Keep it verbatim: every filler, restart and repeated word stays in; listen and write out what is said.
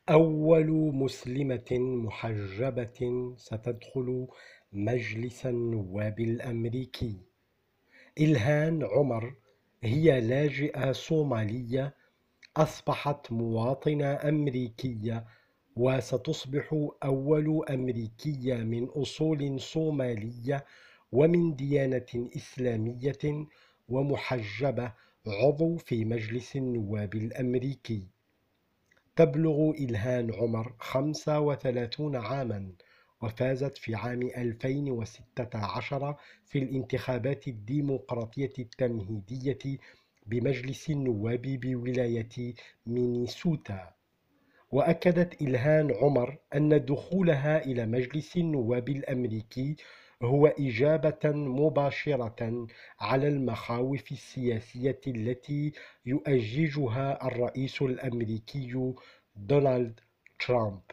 أول مسلمة محجبة ستدخل مجلس النواب الأمريكي. إلهان عمر هي لاجئة صومالية أصبحت مواطنة أمريكية، وستصبح أول أمريكية من أصول صومالية ومن ديانة إسلامية ومحجبة عضو في مجلس النواب الأمريكي. تبلغ إلهان عمر خمسة وثلاثين عاماً، وفازت في عام ألفين وستة عشر في الانتخابات الديمقراطية التمهيدية بمجلس النواب بولاية مينيسوتا. وأكدت إلهان عمر أن دخولها إلى مجلس النواب الأمريكي هو إجابة مباشرة على المخاوف السياسية التي يؤججها الرئيس الأمريكي دونالد ترامب.